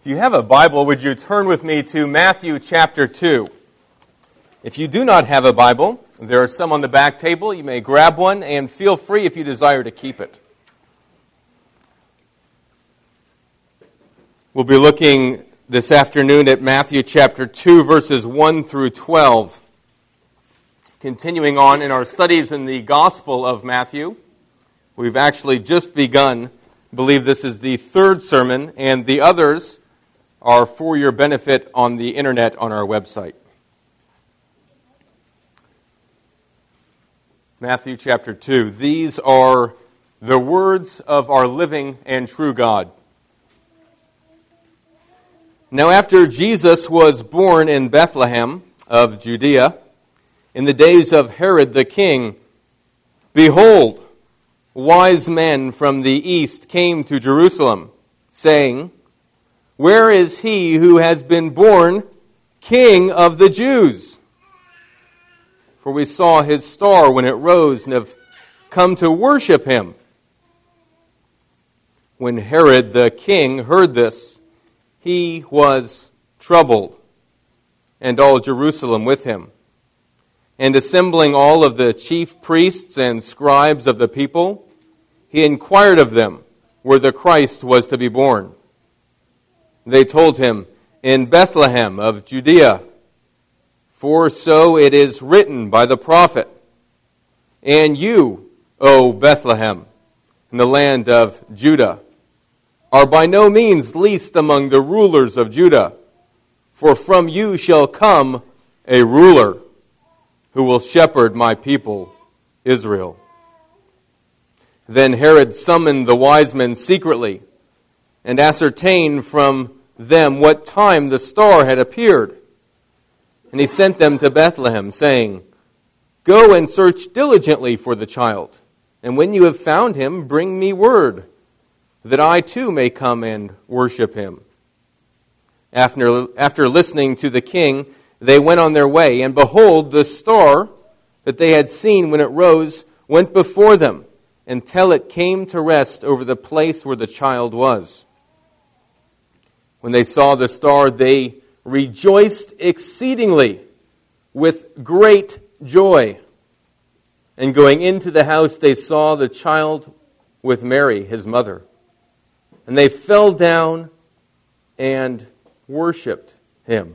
If you have a Bible, would you turn with me to Matthew chapter 2? If you do not have a Bible, there are some on the back table. You may grab one and feel free if you desire to keep it. We'll be looking this afternoon at Matthew chapter 2, verses 1 through 12. Continuing on in our studies in the Gospel of Matthew, we've actually just begun. I believe this is the third sermon, and the others are for your benefit on the internet on our website. Matthew chapter 2. These are the words of our living and true God. Now after Jesus was born in Bethlehem of Judea, in the days of Herod the king, behold, wise men from the east came to Jerusalem, saying, "Where is he who has been born King of the Jews? For we saw his star when it rose and have come to worship him." When Herod the king heard this, he was troubled, and all Jerusalem with him. And assembling all of the chief priests and scribes of the people, he inquired of them where the Christ was to be born. They told him, "In Bethlehem of Judea, for so it is written by the prophet, 'And you, O Bethlehem, in the land of Judah, are by no means least among the rulers of Judah, for from you shall come a ruler who will shepherd my people Israel.' Then Herod summoned the wise men secretly and ascertained from them what time the star had appeared. And he sent them to Bethlehem, saying, 'Go and search diligently for the child, and when you have found him, bring me word, that I too may come and worship him.' After listening to the king, they went on their way, and behold, the star that they had seen when it rose went before them, until it came to rest over the place where the child was. When they saw the star, they rejoiced exceedingly with great joy. And going into the house, they saw the child with Mary, his mother. And they fell down and worshipped him.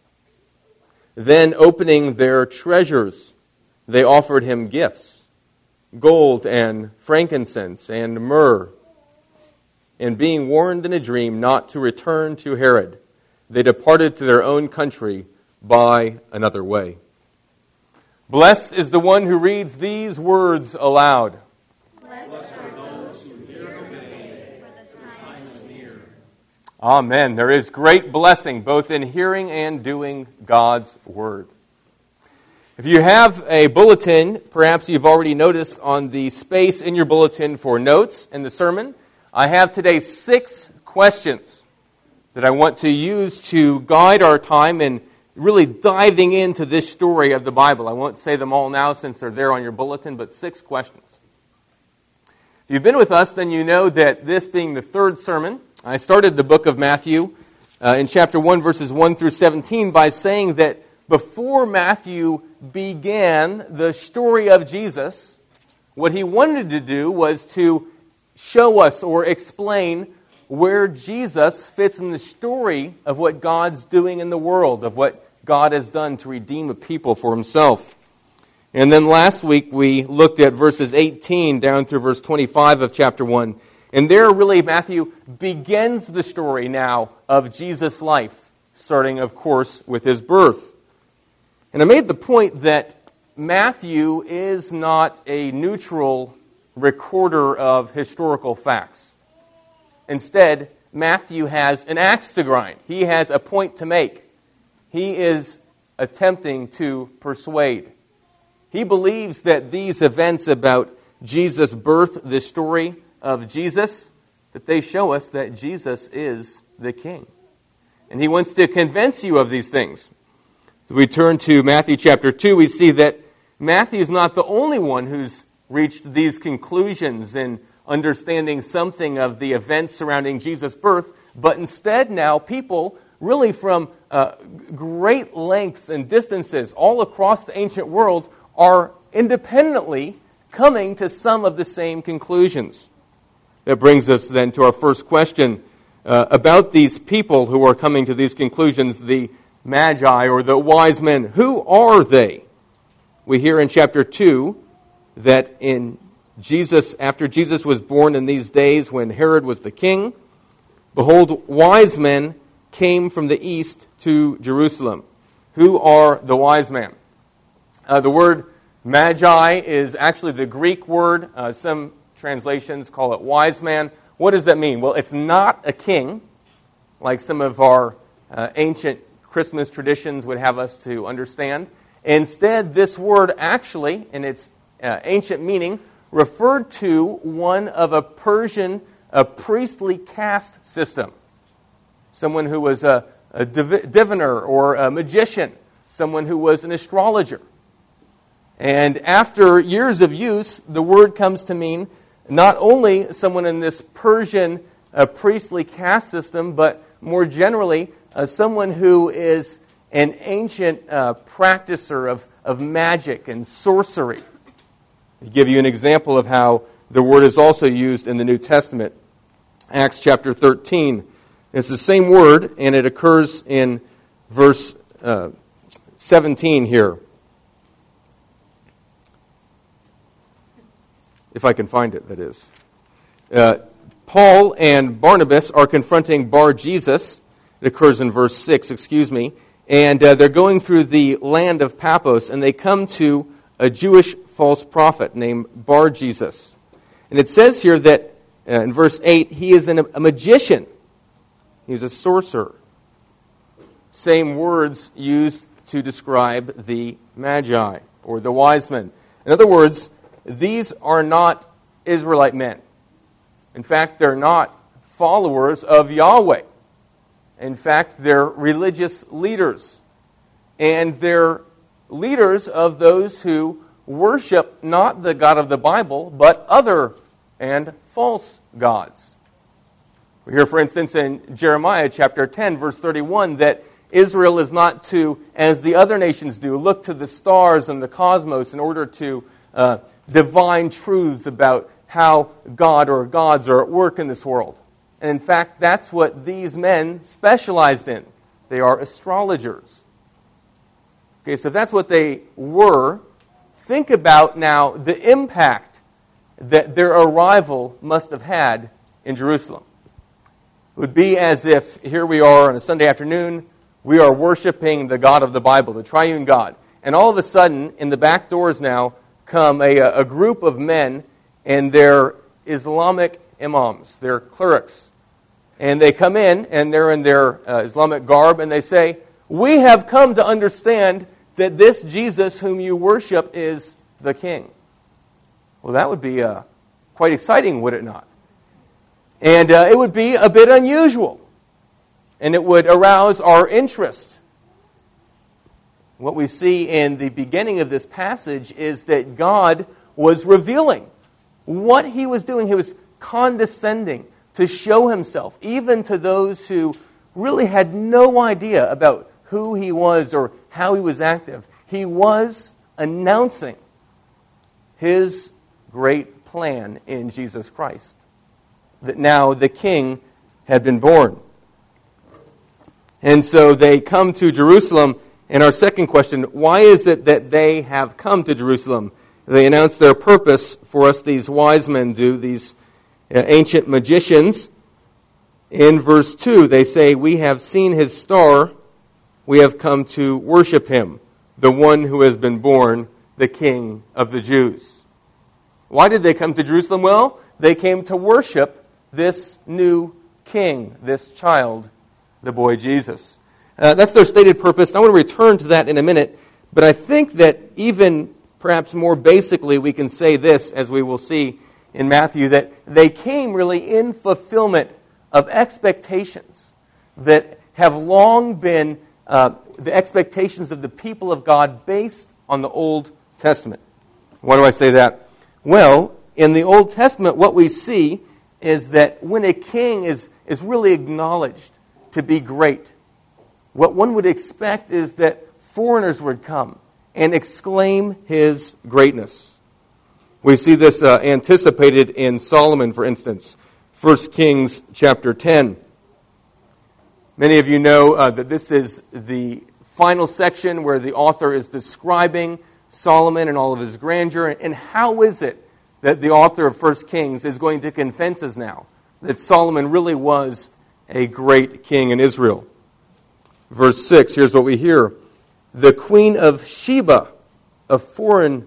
Then, opening their treasures, they offered him gifts, gold and frankincense and myrrh. And being warned in a dream not to return to Herod, they departed to their own country by another way." Blessed is the one who reads these words aloud. Blessed are those who hear and obey, for the time is near. Amen. There is great blessing both in hearing and doing God's word. If you have a bulletin, perhaps you've already noticed on the space in your bulletin for notes in the sermon, I have today 6 questions that I want to use to guide our time in really diving into this story of the Bible. I won't say them all now since they're there on your bulletin, but 6 questions. If you've been with us, then you know that this being the third sermon, I started the book of Matthew in chapter 1, verses 1 through 17 by saying that before Matthew began the story of Jesus, what he wanted to do was to show us or explain where Jesus fits in the story of what God's doing in the world, of what God has done to redeem a people for himself. And then last week we looked at verses 18 down through verse 25 of chapter 1. And there really Matthew begins the story now of Jesus' life, starting of course with his birth. And I made the point that Matthew is not a neutral recorder of historical facts. Instead, Matthew has an axe to grind. He has a point to make. He is attempting to persuade. He believes that these events about Jesus' birth, the story of Jesus, that they show us that Jesus is the King. And he wants to convince you of these things. As we turn to Matthew chapter 2, we see that Matthew is not the only one who's reached these conclusions in understanding something of the events surrounding Jesus' birth, but instead now people really from great lengths and distances all across the ancient world are independently coming to some of the same conclusions. That brings us then to our first question about these people who are coming to these conclusions, the Magi or the wise men. Who are they? We hear in chapter 2 that after Jesus was born in these days when Herod was the king, behold, wise men came from the east to Jerusalem. Who are the wise men? The word Magi is actually the Greek word. Some translations call it wise man. What does that mean? Well, it's not a king, like some of our ancient Christmas traditions would have us to understand. Instead, this word actually, in its ancient meaning, referred to one of a Persian priestly caste system. Someone who was a diviner or a magician, someone who was an astrologer. And after years of use, the word comes to mean not only someone in this Persian priestly caste system, but more generally, someone who is an ancient practicer of magic and sorcery. To give you an example of how the word is also used in the New Testament, Acts chapter 13. It's the same word, and it occurs in verse 17 here. If I can find it, that is. Paul and Barnabas are confronting Bar-Jesus. It occurs in verse 6, and they're going through the land of Paphos, and they come to a Jewish false prophet named Bar-Jesus. And it says here that, in verse 8, he is a magician. He's a sorcerer. Same words used to describe the Magi, or the wise men. In other words, these are not Israelite men. In fact, they're not followers of Yahweh. In fact, they're religious leaders. And they're leaders of those who worship not the God of the Bible, but other and false gods. We hear, for instance, in Jeremiah chapter 10, verse 31, that Israel is not to, as the other nations do, look to the stars and the cosmos in order to divine truths about how God or gods are at work in this world. And in fact, that's what these men specialized in. They are astrologers. Okay, so if that's what they were, think about now the impact that their arrival must have had in Jerusalem. It would be as if here we are on a Sunday afternoon, we are worshiping the God of the Bible, the triune God. And all of a sudden, in the back doors now, come a group of men, and they're Islamic imams, they're clerics. And they come in, and they're in their Islamic garb, and they say, "We have come to understand that this Jesus whom you worship is the king." Well, that would be quite exciting, would it not? And it would be a bit unusual, and it would arouse our interest. What we see in the beginning of this passage is that God was revealing what He was doing. He was condescending to show Himself, even to those who really had no idea about who He was or how He was active. He was announcing His great plan in Jesus Christ, that now the King had been born. And so they come to Jerusalem. And our second question, why is it that they have come to Jerusalem? They announce their purpose for us, these wise men do, these ancient magicians. In verse 2, they say, "We have seen His star, we have come to worship Him, the one who has been born, the King of the Jews." Why did they come to Jerusalem? Well, they came to worship this new king, this child, the boy Jesus. That's their stated purpose, and I want to return to that in a minute. But I think that even perhaps more basically we can say this, as we will see in Matthew, that they came really in fulfillment of expectations that have long been the expectations of the people of God based on the Old Testament. Why do I say that? Well, in the Old Testament, what we see is that when a king is is really acknowledged to be great. What one would expect is that foreigners would come and exclaim his greatness. We see this anticipated in Solomon, for instance, 1 Kings chapter 10. Many of you know that this is the final section where the author is describing Solomon and all of his grandeur. And how is it that the author of 1 Kings is going to convince us now that Solomon really was a great king in Israel? Verse 6, here's what we hear. The queen of Sheba, a foreign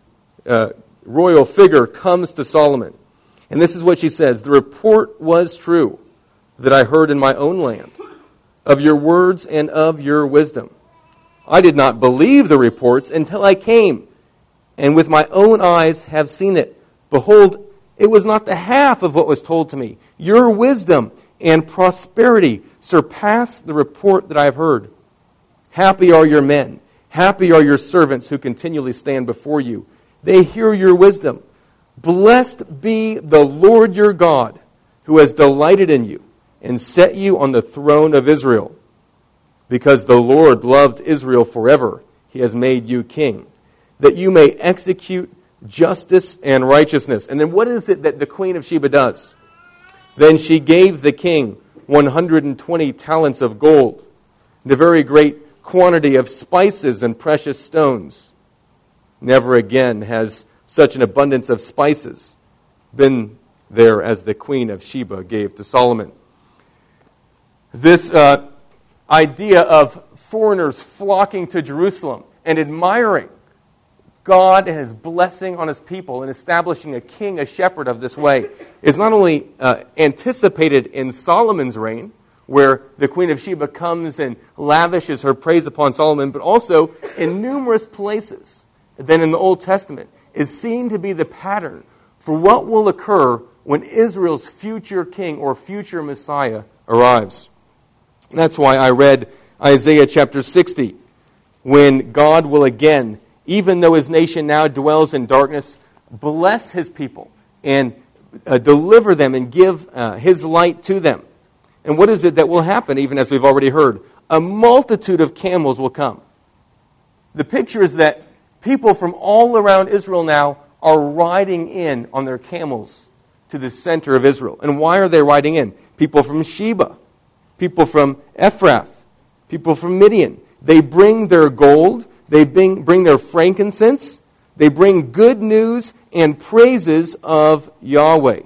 royal figure, comes to Solomon. And this is what she says. The report was true that I heard in my own land of your words and of your wisdom. I did not believe the reports until I came, and with my own eyes have seen it. Behold, it was not the half of what was told to me. Your wisdom and prosperity surpass the report that I have heard. Happy are your men. Happy are your servants who continually stand before you. They hear your wisdom. Blessed be the Lord your God, who has delighted in you and set you on the throne of Israel. Because the Lord loved Israel forever, he has made you king, that you may execute justice and righteousness. And then what is it that the queen of Sheba does? Then she gave the king 120 talents of gold, and a very great quantity of spices and precious stones. Never again has such an abundance of spices been there as the queen of Sheba gave to Solomon. This idea of foreigners flocking to Jerusalem and admiring God and his blessing on his people and establishing a king, a shepherd of this way, is not only anticipated in Solomon's reign, where the queen of Sheba comes and lavishes her praise upon Solomon, but also in numerous places then in the Old Testament is seen to be the pattern for what will occur when Israel's future king or future Messiah arrives. And that's why I read Isaiah chapter 60, when God will again, even though his nation now dwells in darkness, bless his people and deliver them and give his light to them. And what is it that will happen, even as we've already heard? A multitude of camels will come. The picture is that people from all around Israel now are riding in on their camels to the center of Israel. And why are they riding in? People from Sheba, people from Ephrath, people from Midian. They bring their gold, they bring their frankincense, they bring good news and praises of Yahweh.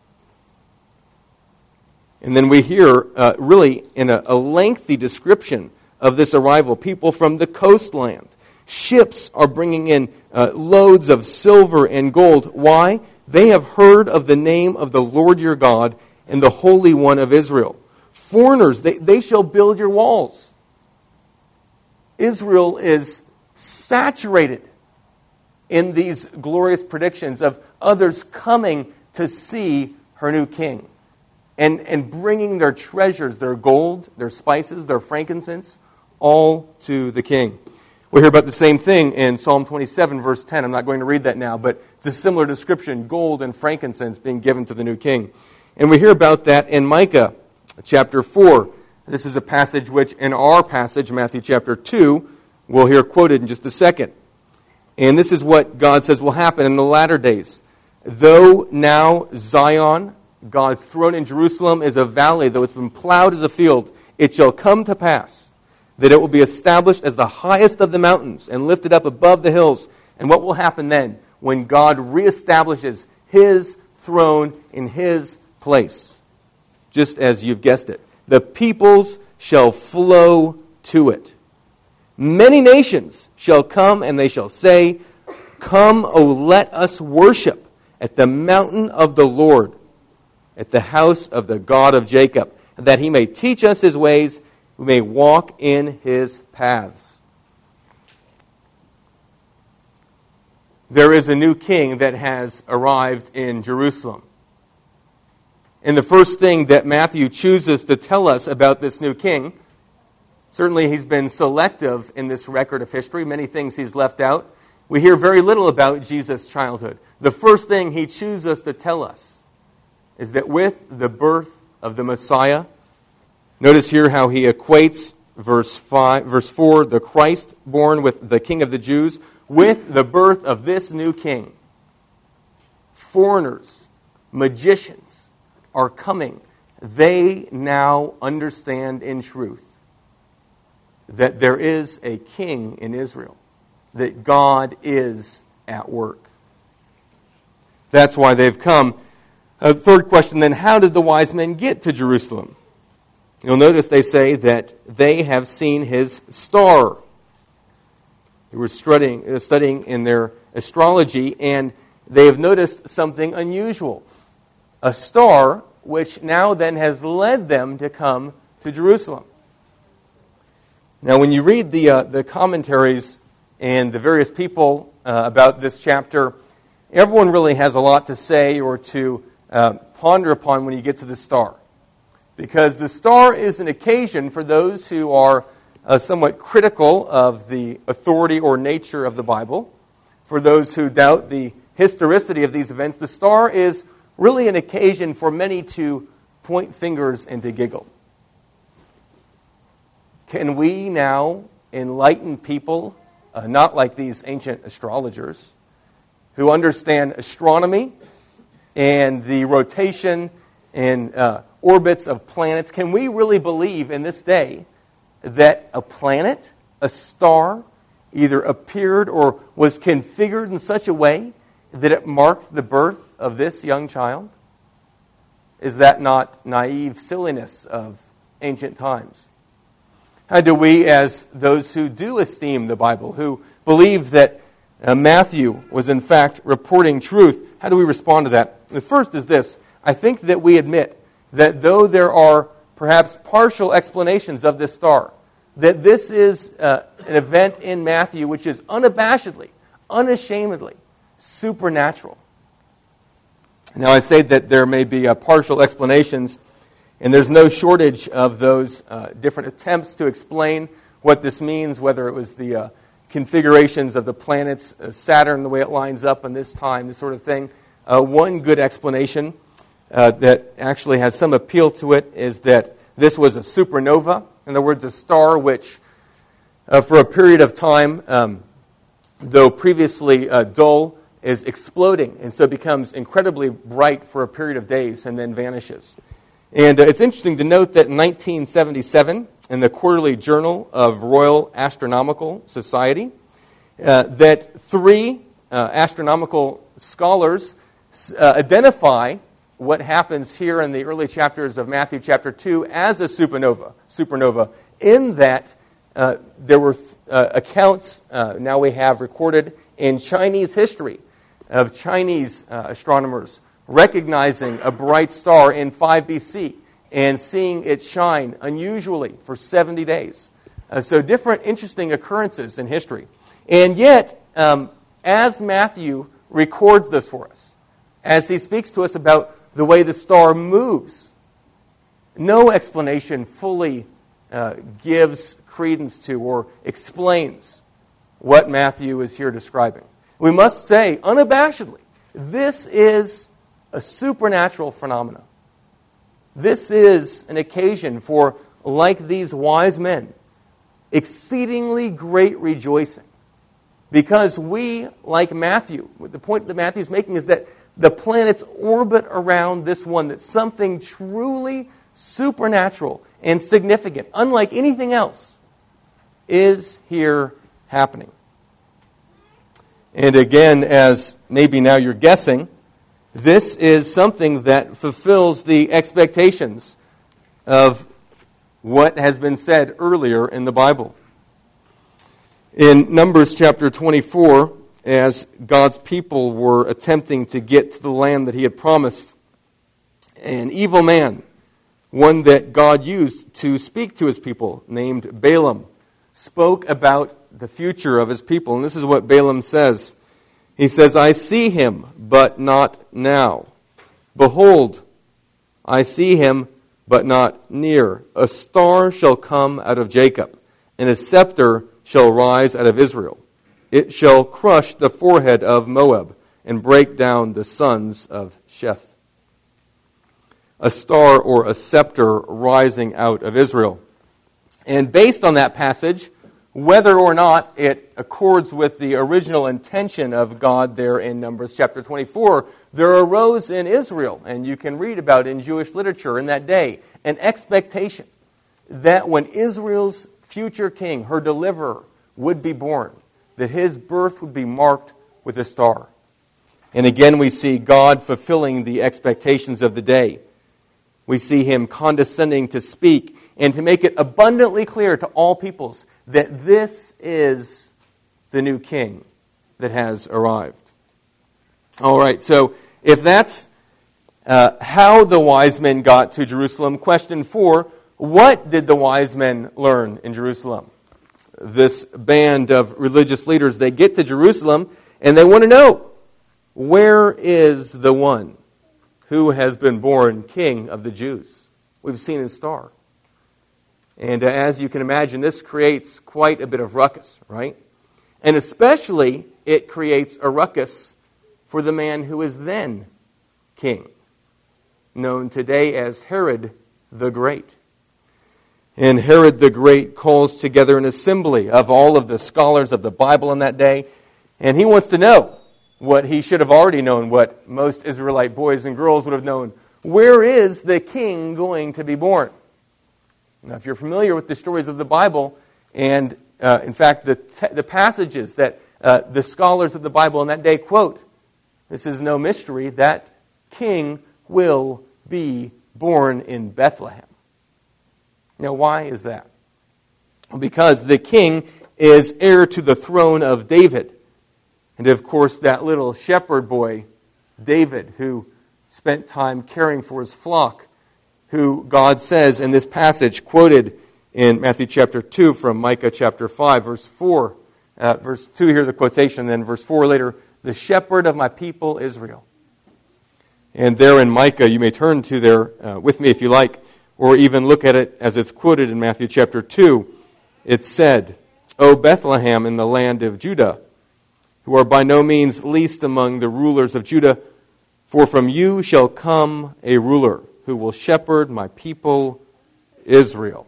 And then we hear, really, in a lengthy description of this arrival, people from the coastland. Ships are bringing in loads of silver and gold. Why? They have heard of the name of the Lord your God and the Holy One of Israel. Foreigners, they shall build your walls. Israel is saturated in these glorious predictions of others coming to see her new king and bringing their treasures, their gold, their spices, their frankincense, all to the king. We hear about the same thing in Psalm 27, verse 10. I'm not going to read that now, but it's a similar description, gold and frankincense being given to the new king. And we hear about that in Micah chapter 4. This is a passage which, in our passage, Matthew chapter 2, we'll hear quoted in just a second. And this is what God says will happen in the latter days. Though now Zion, God's throne in Jerusalem, is a valley, though it's been plowed as a field, it shall come to pass that it will be established as the highest of the mountains and lifted up above the hills. And what will happen then when God reestablishes his throne in his place? Just as you've guessed it. The peoples shall flow to it. Many nations shall come and they shall say, Come, O let us worship at the mountain of the Lord, at the house of the God of Jacob, that he may teach us his ways, we may walk in his paths. There is a new king that has arrived in Jerusalem. And the first thing that Matthew chooses to tell us about this new king, certainly he's been selective in this record of history. Many things he's left out. We hear very little about Jesus' childhood. The first thing he chooses to tell us is that with the birth of the Messiah. Notice here how he equates verse 4, the Christ born with the King of the Jews, with the birth of this new king. Foreigners, magicians are coming. They now understand in truth that there is a king in Israel, that God is at work. That's why they've come. Third question then, how did the wise men get to Jerusalem? You'll notice they say that they have seen his star. They were studying in their astrology, and they have noticed something unusual. A star which now then has led them to come to Jerusalem. Now when you read the commentaries and the various people about this chapter, everyone really has a lot to say or to ponder upon when you get to the star. Because the star is an occasion for those who are somewhat critical of the authority or nature of the Bible. For those who doubt the historicity of these events, the star is really an occasion for many to point fingers and to giggle. Can we now enlighten people, not like these ancient astrologers, who understand astronomy and the rotation and orbits of planets? Can we really believe in this day that a planet, a star, either appeared or was configured in such a way that it marked the birth of this young child? Is that not naive silliness of ancient times? How do we, as those who do esteem the Bible, who believe that Matthew was in fact reporting truth, how do we respond to that? The first is this. I think that we admit that though there are perhaps partial explanations of this star, that this is an event in Matthew which is unabashedly, unashamedly supernatural. Now I say that there may be partial explanations, and there's no shortage of those different attempts to explain what this means, whether it was the configurations of the planets, Saturn, the way it lines up in this time, this sort of thing. One good explanation that actually has some appeal to it is that this was a supernova. In other words, a star which, for a period of time, though previously dull, is exploding, and so becomes incredibly bright for a period of days and then vanishes. And it's interesting to note that in 1977, in the Quarterly Journal of Royal Astronomical Society, that 3 astronomical scholars identify what happens here in the early chapters of Matthew chapter 2 as a supernova, in that there were accounts now we have recorded in Chinese history of Chinese astronomers recognizing a bright star in 5 BC and seeing it shine unusually for 70 days. So different interesting occurrences in history. And yet, as Matthew records this for us, as he speaks to us about the way the star moves, no explanation fully gives credence to or explains what Matthew is here describing. We must say, unabashedly, this is a supernatural phenomenon. This is an occasion for, like these wise men, exceedingly great rejoicing. Because we, like Matthew, the point that Matthew is making is that the planets orbit around this one, that something truly supernatural and significant, unlike anything else, is here happening. And again, as maybe now you're guessing, this is something that fulfills the expectations of what has been said earlier in the Bible. In Numbers chapter 24, as God's people were attempting to get to the land that He had promised, an evil man, one that God used to speak to His people, named Balaam, spoke about the future of His people. And this is what Balaam says. He says, I see him, but not now. Behold, I see him, but not near. A star shall come out of Jacob, and a scepter shall rise out of Israel. It shall crush the forehead of Moab, and break down the sons of Sheth. a star or a scepter rising out of Israel. And based on that passage, whether or not it accords with the original intention of God there in Numbers chapter 24, there arose in Israel, and you can read about it in Jewish literature in that day, an expectation that when Israel's future king, her deliverer, would be born, that his birth would be marked with a star. And again, we see God fulfilling the expectations of the day. We see him condescending to speak and to make it abundantly clear to all peoples that this is the new king that has arrived. All right, so if that's how the wise men got to Jerusalem, question 4, what did the wise men learn in Jerusalem? This band of religious leaders, they get to Jerusalem and they want to know, where is the one who has been born king of the Jews? We've seen his star. And as you can imagine, this creates quite a bit of ruckus, right? And especially, it creates a ruckus for the man who is then king, known today as Herod the Great. And Herod the Great calls together an assembly of all of the scholars of the Bible in that day, and he wants to know what he should have already known, what most Israelite boys and girls would have known. Where is the king going to be born? Now, if you're familiar with the stories of the Bible, and in fact the passages that the scholars of the Bible in that day quote, this is no mystery, that king will be born in Bethlehem. Now, why is that? Because the king is heir to the throne of David. And of course, that little shepherd boy, David, who spent time caring for his flock, who God says in this passage, quoted in Matthew chapter 2 from Micah chapter 5, verse 4, verse 2 here, the quotation, then verse 4 later, the shepherd of my people Israel. And there in Micah, you may turn to there with me if you like, or even look at it as it's quoted in Matthew chapter 2. It said, O Bethlehem in the land of Judah, who are by no means least among the rulers of Judah, for from you shall come a ruler who will shepherd my people Israel.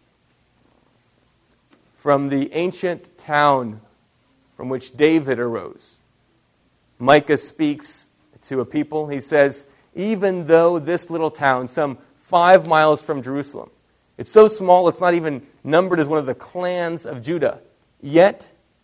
From the ancient town from which David arose, Micah speaks to a people. He says, even though this little town, some 5 miles from Jerusalem, it's so small it's not even numbered as one of the clans of Judah, yet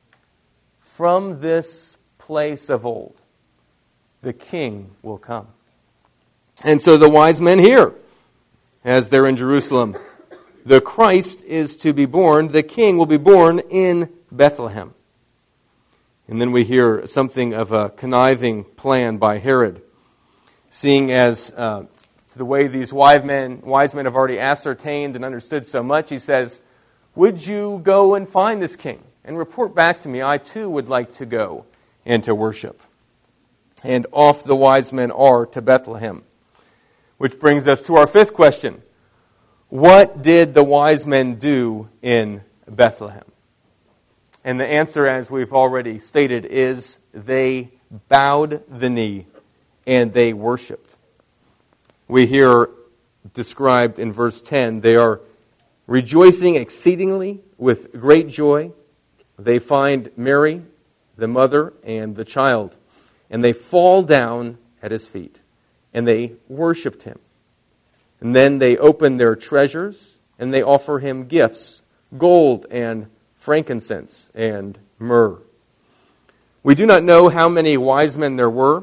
from this place of old, the king will come. And so the wise men hear, as they're in Jerusalem, the Christ is to be born, the king will be born in Bethlehem. And then we hear something of a conniving plan by Herod, seeing as to the way these wise men have already ascertained and understood so much, he says, would you go and find this king and report back to me? I too would like to go and to worship. And off the wise men are to Bethlehem. Which brings us to our 5th question. What did the wise men do in Bethlehem? And the answer, as we've already stated, is they bowed the knee and they worshipped. We hear described in verse 10, they are rejoicing exceedingly with great joy. They find Mary, the mother, and the child, and they fall down at his feet, and they worshipped him. And then they open their treasures, and they offer him gifts, gold and frankincense and myrrh. We do not know how many wise men there were.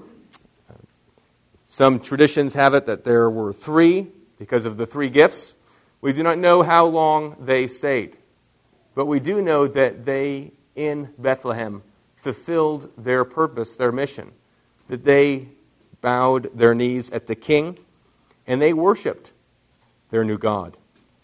Some traditions have it that there were 3 because of the 3 gifts. We do not know how long they stayed. But we do know that they, in Bethlehem, fulfilled their purpose, their mission. That they bowed their knees at the king, and they worshipped their new God.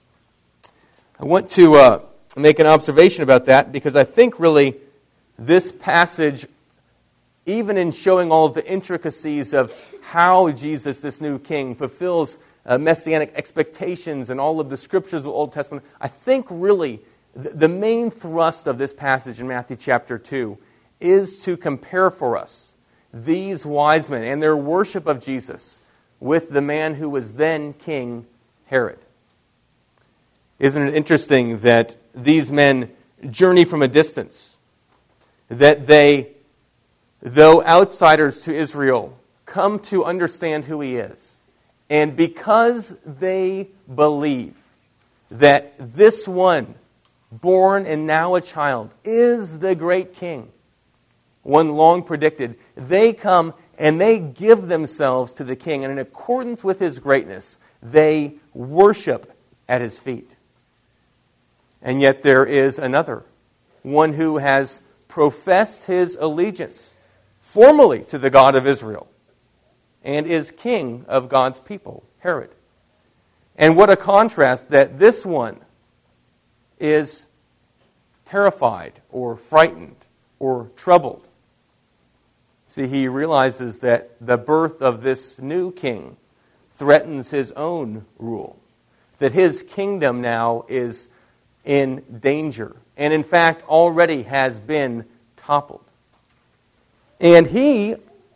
I want to make an observation about that, because I think really this passage, even in showing all of the intricacies of how Jesus, this new king, fulfills messianic expectations and all of the scriptures of the Old Testament, I think really the main thrust of this passage in Matthew chapter 2 is to compare for us these wise men and their worship of Jesus with the man who was then King Herod. Isn't it interesting that these men journey from a distance, that they, though outsiders to Israel, come to understand who he is. And because they believe that this one, born and now a child, is the great king, one long predicted, they come and they give themselves to the king. And in accordance with his greatness, they worship at his feet. And yet there is another, one who has professed his allegiance formally to the God of Israel and is king of God's people, Herod. And what a contrast that this one is terrified or frightened or troubled. See, he realizes that the birth of this new king threatens his own rule, that his kingdom now is in danger, and in fact already has been toppled. And he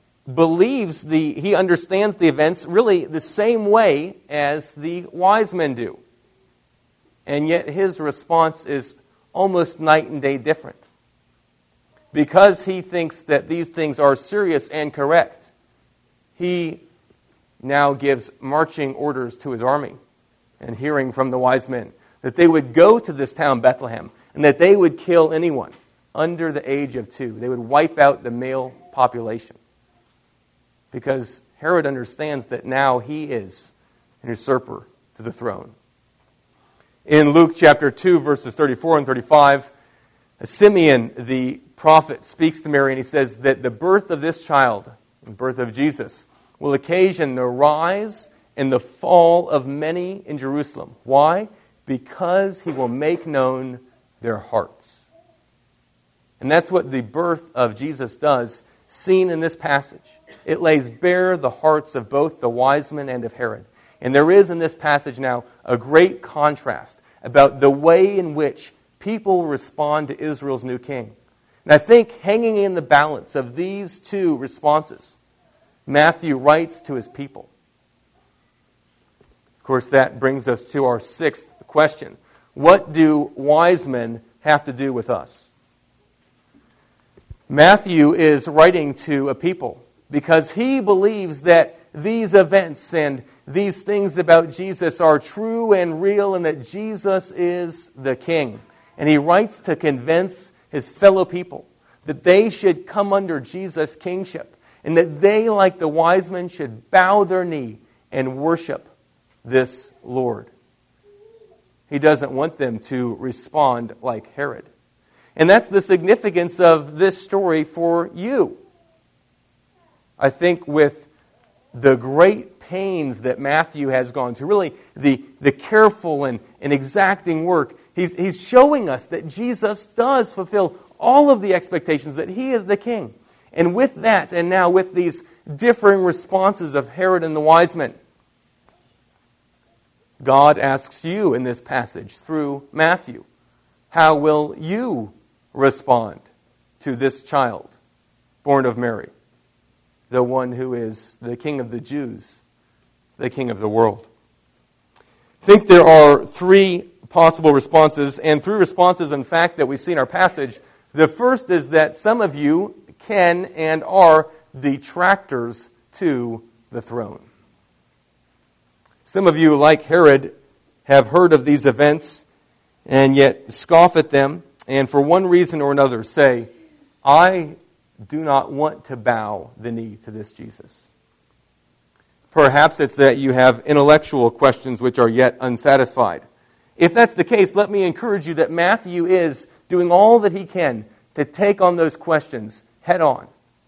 he understands the events really the same way as the wise men do. And yet his response is almost night and day different. Because he thinks that these things are serious and correct, he now gives marching orders to his army, and hearing from the wise men that they would go to this town, Bethlehem, and that they would kill anyone under the age of 2. They would wipe out the male population. Because Herod understands that now he is an usurper to the throne. In Luke chapter 2, verses 34 and 35, Simeon, the prophet, speaks to Mary and he says that the birth of this child, the birth of Jesus, will occasion the rise and the fall of many in Jerusalem. Why? Because he will make known their hearts. And that's what the birth of Jesus does, seen in this passage. It lays bare the hearts of both the wise men and of Herod. And there is in this passage now a great contrast about the way in which people respond to Israel's new king. And I think hanging in the balance of these two responses, Matthew writes to his people. Of course, that brings us to our sixth question. What do wise men have to do with us? Matthew is writing to a people because he believes that these events and these things about Jesus are true and real and that Jesus is the King. And he writes to convince his fellow people that they should come under Jesus' kingship and that they, like the wise men, should bow their knee and worship this Lord. He doesn't want them to respond like Herod. And that's the significance of this story for you. I think with the great pains that Matthew has gone to, really the careful and exacting work, he's showing us that Jesus does fulfill all of the expectations, that he is the king. And with that, and now with these differing responses of Herod and the wise men, God asks you in this passage through Matthew, how will you respond to this child born of Mary, the one who is the King of the Jews, the King of the world? I think there are three possible responses, and three responses, in fact, that we see in our passage. The first is that some of you can and are detractors to the throne. Some of you, like Herod, have heard of these events and yet scoff at them, and for one reason or another say, I do not want to bow the knee to this Jesus. Perhaps it's that you have intellectual questions which are yet unsatisfied. If that's the case, let me encourage you that Matthew is doing all that he can to take on those questions head on.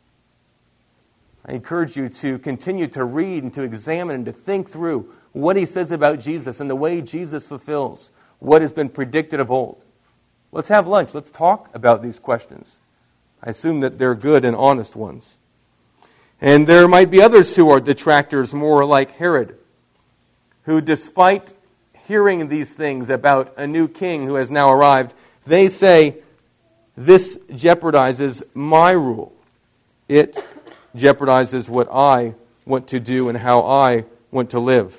I encourage you to continue to read and to examine and to think through what he says about Jesus and the way Jesus fulfills what has been predicted of old. Let's have lunch. Let's talk about these questions. I assume that they're good and honest ones. And there might be others who are detractors, more like Herod, who despite hearing these things about a new king who has now arrived, they say, this jeopardizes my rule. It jeopardizes what I want to do and how I want to live.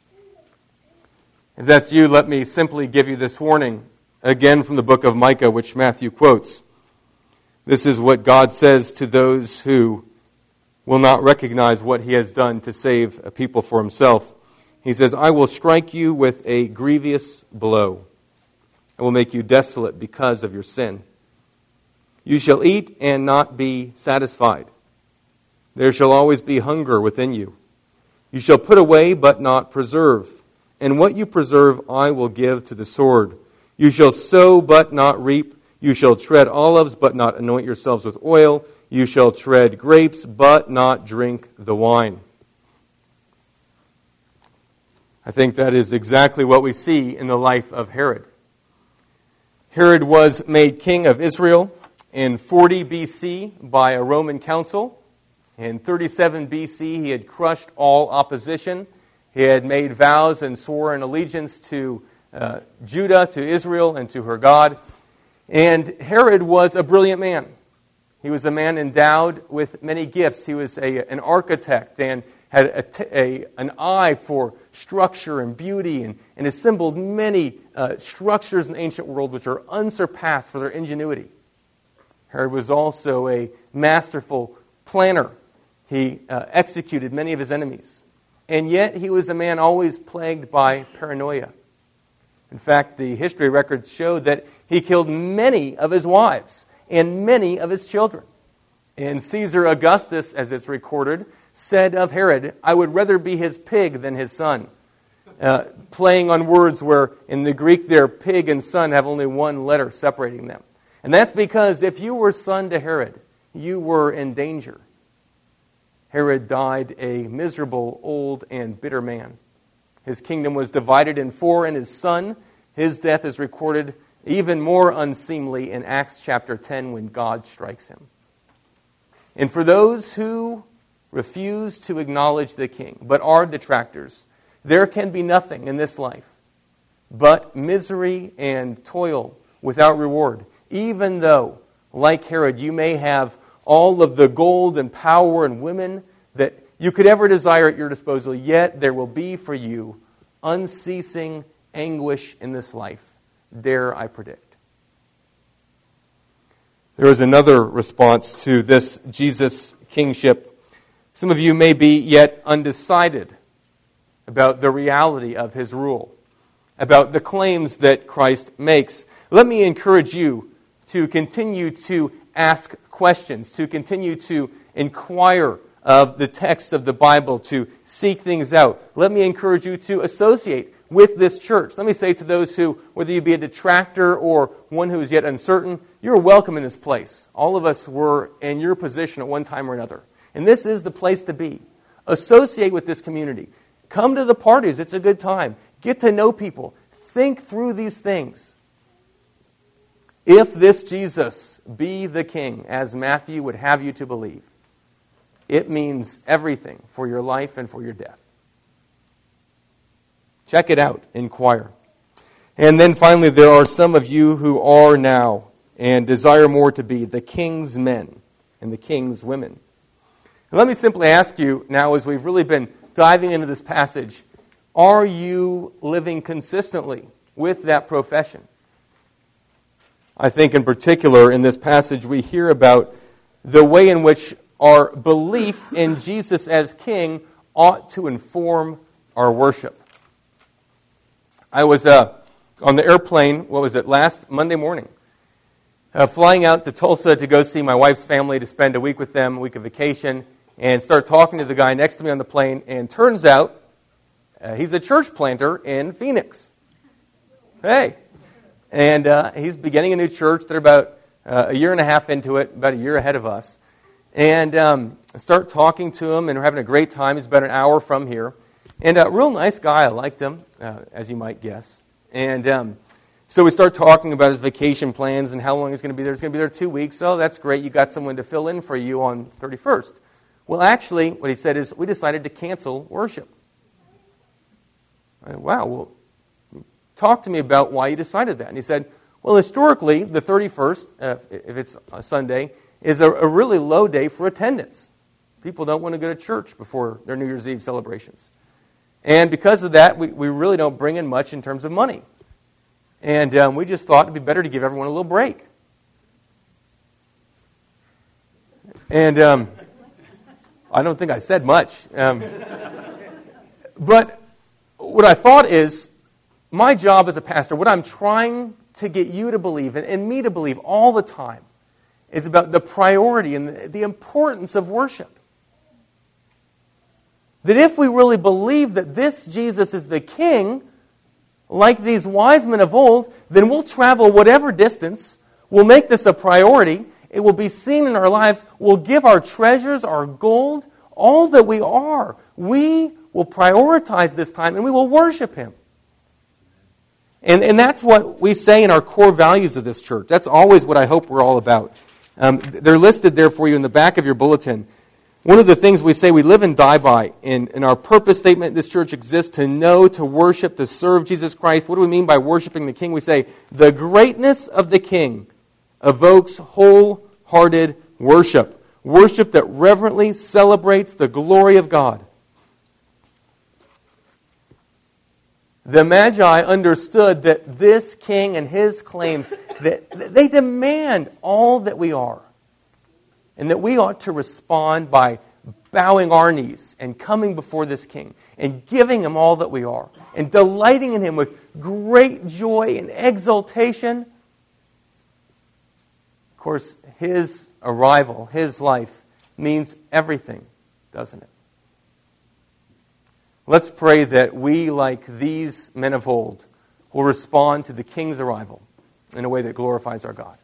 If that's you, let me simply give you this warning, again from the book of Micah, which Matthew quotes. This is what God says to those who will not recognize what He has done to save a people for Himself. He says, I will strike you with a grievous blow. I will make you desolate because of your sin. You shall eat and not be satisfied. There shall always be hunger within you. You shall put away but not preserve. And what you preserve I will give to the sword. You shall sow but not reap. You shall tread olives but not anoint yourselves with oil. You shall tread grapes but not drink the wine. I think that is exactly what we see in the life of Herod. Herod was made king of Israel in 40 BC by a Roman council. In 37 BC, he had crushed all opposition. He had made vows and swore an allegiance to Judah, to Israel, and to her God. And Herod was a brilliant man. He was a man endowed with many gifts. He was an architect and had an eye for structure and beauty and assembled many structures in the ancient world which are unsurpassed for their ingenuity. Herod was also a masterful planner. He executed many of his enemies. And yet he was a man always plagued by paranoia. In fact, the history records show that he killed many of his wives and many of his children. And Caesar Augustus, as it's recorded, said of Herod, I would rather be his pig than his son. Playing on words where in the Greek there, pig and son have only one letter separating them. And that's because if you were son to Herod, you were in danger. Herod died a miserable, old, and bitter man. His kingdom was divided in four, and his son, his death is recorded even more unseemly in Acts chapter 10 when God strikes him. And for those who refuse to acknowledge the king, but are detractors, there can be nothing in this life but misery and toil without reward, even though, like Herod, you may have all of the gold and power and women that you could ever desire at your disposal, yet there will be for you unceasing anguish in this life. Dare I predict. There is another response to this Jesus kingship. Some of you may be yet undecided about the reality of His rule, about the claims that Christ makes. Let me encourage you to continue to ask questions, to continue to inquire of the texts of the Bible, to seek things out. Let me encourage you to associate with this church. Let me say to those who, whether you be a detractor or one who is yet uncertain, you're welcome in this place. All of us were in your position at one time or another. And this is the place to be. Associate with this community. Come to the parties. It's a good time. Get to know people. Think through these things. If this Jesus be the King, as Matthew would have you to believe, it means everything for your life and for your death. Check it out. Inquire. And then finally, there are some of you who are now and desire more to be the King's men and the King's women. And let me simply ask you now, as we've really been diving into this passage, are you living consistently with that profession? I think in particular in this passage we hear about the way in which our belief in Jesus as King ought to inform our worship. I was on the airplane, last Monday morning, flying out to Tulsa to go see my wife's family, to spend a week with them, a week of vacation, and start talking to the guy next to me on the plane, and turns out he's a church planter in Phoenix. Hey! And he's beginning a new church. They're about a year and a half into it, about a year ahead of us. And I start talking to him, and we're having a great time. He's about an hour from here. And a real nice guy. I liked him, as you might guess. And so we start talking about his vacation plans and how long he's going to be there. He's going to be there 2 weeks. Oh, that's great. You got someone to fill in for you on 31st. Well, actually, what he said is, we decided to cancel worship. Wow, well, talk to me about why you decided that. And he said, well, historically, the 31st, if it's a Sunday, is a really low day for attendance. People don't want to go to church before their New Year's Eve celebrations. And because of that, we really don't bring in much in terms of money. And we just thought it would be better to give everyone a little break. And I don't think I said much. But what I thought is, my job as a pastor, what I'm trying to get you to believe and me to believe all the time, is about the priority and the importance of worship. That if we really believe that this Jesus is the King, like these wise men of old, then we'll travel whatever distance, we'll make this a priority, it will be seen in our lives, we'll give our treasures, our gold, all that we are. We will prioritize this time and we will worship Him. And that's what we say in our core values of this church. That's always what I hope we're all about. They're listed there for you in the back of your bulletin. One of the things we say we live and die by in our purpose statement, this church exists to know, to worship, to serve Jesus Christ. What do we mean by worshiping the King? We say the greatness of the King evokes wholehearted worship. Worship that reverently celebrates the glory of God. The Magi understood that this King and His claims, that they demand all that we are. And that we ought to respond by bowing our knees and coming before this King and giving Him all that we are and delighting in Him with great joy and exultation. Of course, His arrival, His life, means everything, doesn't it? Let's pray that we, like these men of old, will respond to the King's arrival in a way that glorifies our God.